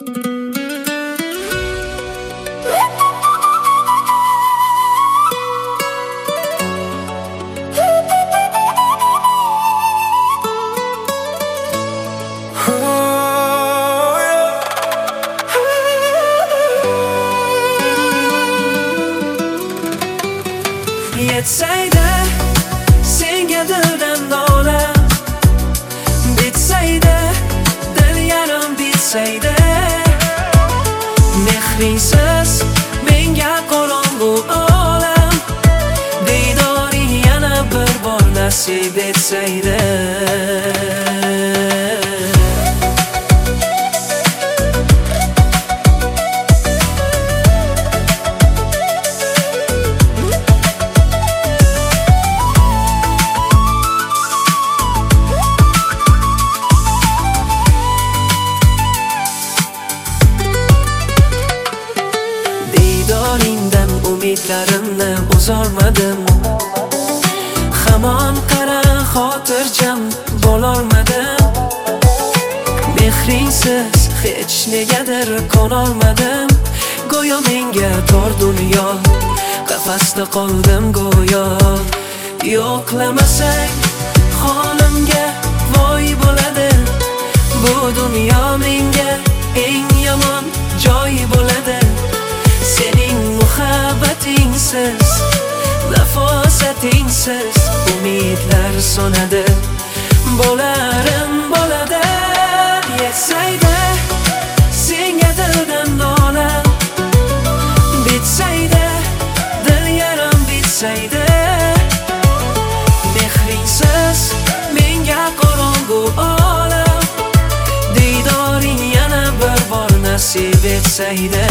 Yetsaydi senga dildan nola, bitsaydi dil yarim bitsaydi, mehringsiz menga qorong'u olam, diydoring yana bir bor nasib etsaydi. Diydoringdan umidlarimni uzolmadim, hamon qara xotirjam bo'lolmadim, mehringsiz hech negadir qonolmadim, go'yo menga tor dunyo, qafasda qoldim go'yo. Yo'qlamasang holimga voy bo'ladi, bu dunyo menga eng yomon joy bo'ladi. Sening muhabbatingsiz, nafosatingsiz umidlar so'nadi, bo'larim bo'ladi. Yetsaydi senga dildan nola, bitsaydi dil yarim bitsaydi, mehringsiz menga qorong'u olam, diydoring yana bir bor nasib etsaydi.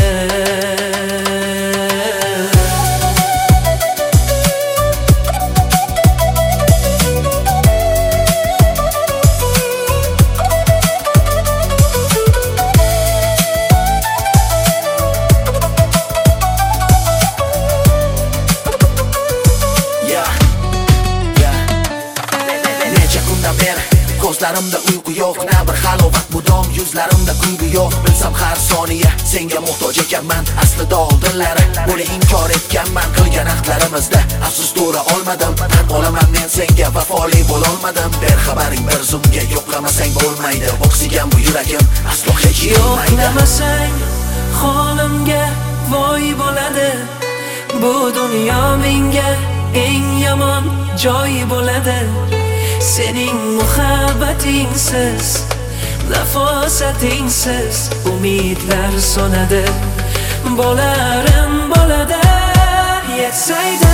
Ko'zlarimda uyqu yo'q, na bir halovat mudom, yuzlarimda kulgu yo'q. Bilsam har soniya senga muhtoj ekanman, aslida oldinlari buni inkor etganman. Qilgan ahdlarimizda afsus to'ra olmadim, tan olaman men senga vafoli bo'lolmadim. Berxabaring bir zumga, yo'qlamasang bo'lmaydi, o'ksigan bu yuragim aslo hech yo'qmaydi. Yo'qlamasang holimga voy bo'ladi, bu dunyo menga eng yomon joy bo'ladi. Sening muhabbatingsiz, nafosatingsiz umidlar so'nadi, bo'larim bo'ladi. Yetsaydi